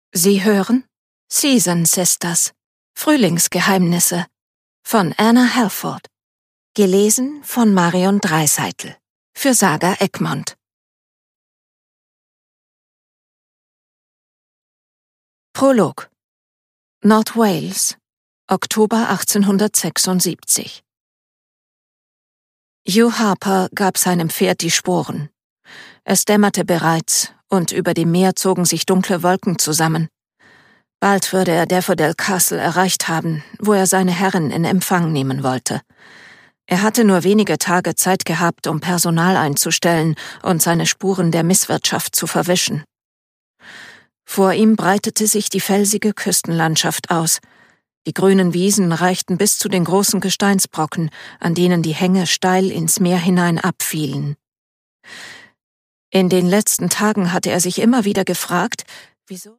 Sie hören Season Sisters, Frühlingsgeheimnisse von Anna Halford, gelesen von Marion Dreißeitel für Saga Egmont. Prolog. Nordwales, Oktober 1876. Hugh Harper gab seinem Pferd die Sporen. Es dämmerte bereits, und über dem Meer zogen sich dunkle Wolken zusammen. Bald würde er Daffodil Castle erreicht haben, wo er seine Herrin in Empfang nehmen wollte. Er hatte nur wenige Tage Zeit gehabt, um Personal einzustellen und seine Spuren der Misswirtschaft zu verwischen. Vor ihm breitete sich die felsige Küstenlandschaft aus. Die grünen Wiesen reichten bis zu den großen Gesteinsbrocken, an denen die Hänge steil ins Meer hinein abfielen. In den letzten Tagen hatte er sich immer wieder gefragt, wieso